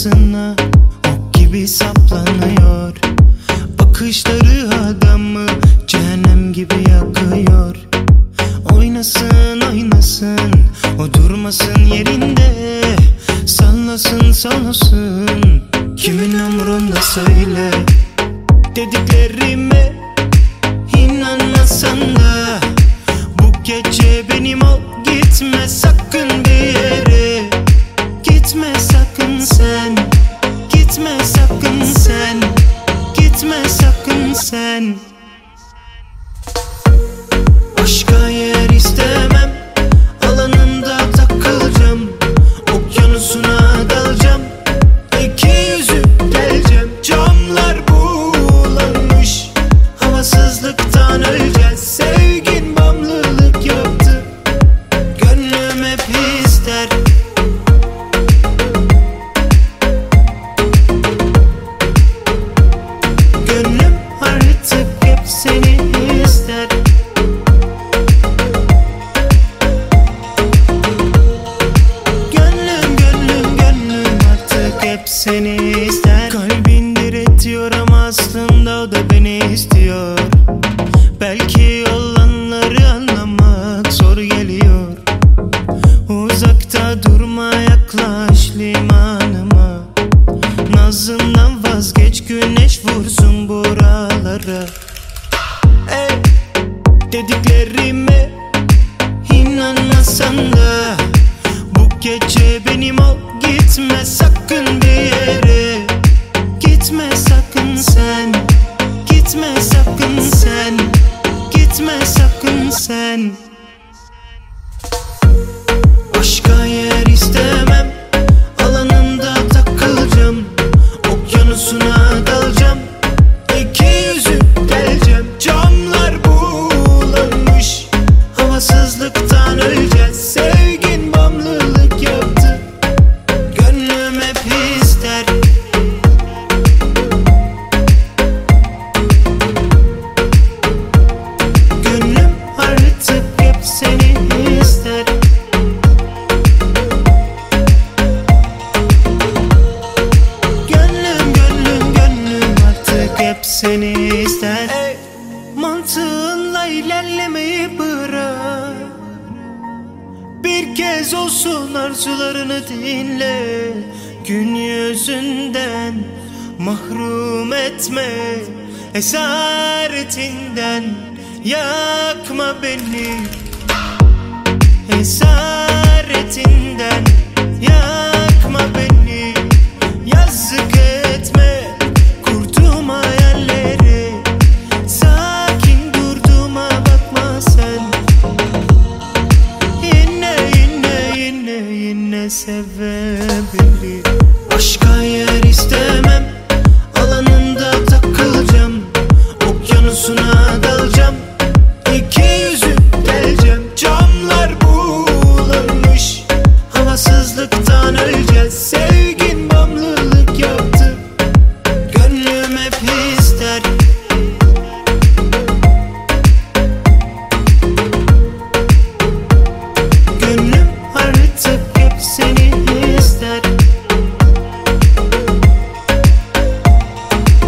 arkasına ok gibi saplanıyor. Bakışları adamı cehennem gibi yakıyor. Oynasın oynasın, o durmasın yerinde. Sallasın sallasın, kimin umurunda söyle. Dediklerime inanmasan da bu gece benim ol. Gitme sakın bir yere, gitme sakın sen, gitme sakın sen, gitme sakın sen. Başka yer istemem, alanında takılacağım. Okyanusuna dalacağım, iki yüzü geleceğim. Camlar bulanmış, havasızlıktan öleceğiz. Sevgin bağımlılık yaptı, gönlüm hep ister. Gönlüm artık hep seni ister. Hep seni ister. Kalbin diretiyor ama aslında o da beni istiyor. Belki olanları anlamak zor geliyor. Uzakta durma, yaklaş limanıma. Nazımdan vazgeç, güneş vursun buralara. Ey, dediklerime inanmasan da bu gece benim ol. Gitme sakın bir yere, gitme sakın sen, gitme sakın sen, gitme sakın sen. Başka yer istemem, alanında takılacağım. Okyanusuna dalacağım, iki yüzü geleceğim. Camlar bulanmış, havasızlıktan öleceğiz. Sevgin bağımlılık yaptı, gönlüm hep ister. Gönlüm artık hep seni ister. Gönlüm artık hep seni ister. Ey, mantığınla ilerlemeyi bırak. Bir kez olsun arzularını dinle. Gün yüzünden mahrum etme, esaretinden yakma beni. Esaretinden yakma beni. Yazık etme kurduğum hayalleri. Sakin durduğuma bakma sen. Yine sevebilir. Başka yer istemem, alanında takılacağım. Okyanusuna dalacağım, iki yüzü geleceğim. Camlar bulanmış, havasızlıktan öleceğiz. Sevgin bağımlılık yaptı, gönlüm hep ister. Gönlüm artık hep seni ister.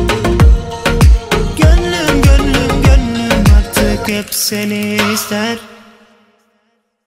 Gönlüm artık hep seni ister.